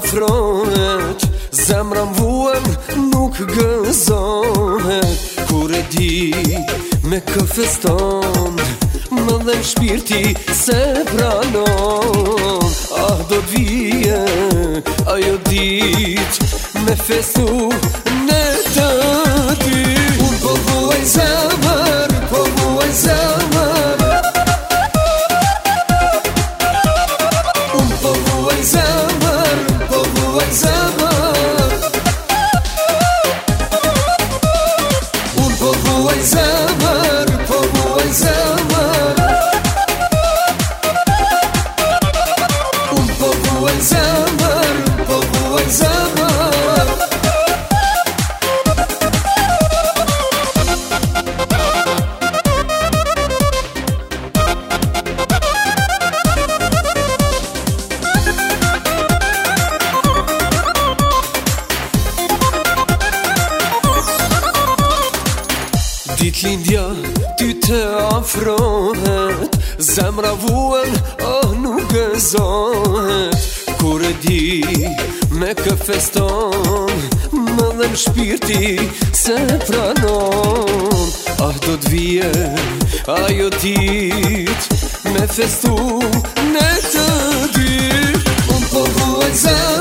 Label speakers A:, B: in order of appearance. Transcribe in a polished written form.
A: afrohet, zemra m'vuan nuk gëzohet. Kur e di me kë feston, më dhem shpirti se pranon. Ah, do t'vije ajo dit me festu në të dy. Unë po vuaj zemër, po vuaj zemër, unë po vuaj zemër, po vuaj zemër, unë po vuaj zemër, po vuaj zemër, unë po vuaj zemër, po vuaj zemër. Ditlindja ty të afrohet, zemra vuan, oh nuk gëzohet. Kur e di me kë feston, më dhem shpirti se pranon. Ah, do t'vije ajo dit me festu në të dy. Unë po vuaj zemër,